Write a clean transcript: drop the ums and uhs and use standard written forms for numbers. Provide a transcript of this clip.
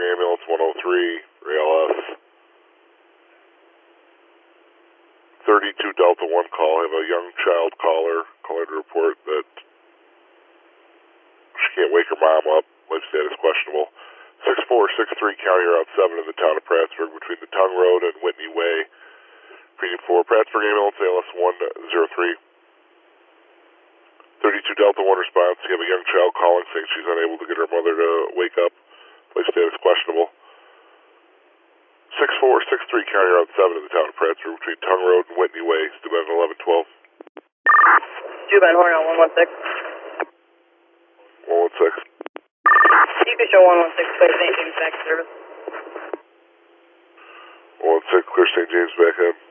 Ambulance 103, ALS. 32 Delta 1 call. I have a young child caller calling to report that she can't wake her mom up. Life status questionable. 6463 County Route 7 in the town of Prattsburg between the Tongue Road and Whitney Way. Premium 4, Prattsburg Ambulance, ALS 103. 32 Delta 1 response. You have a young child calling saying she's unable to get her mother to wake up. Life status questionable. 6463 County Route 7 in the town of Prattsburg between Tongue Road and Whitney Way. Steuben 1112. Steuben, Horn on 116. 116. You can show 116, clear St. James back to service. 116, clear St. James back up.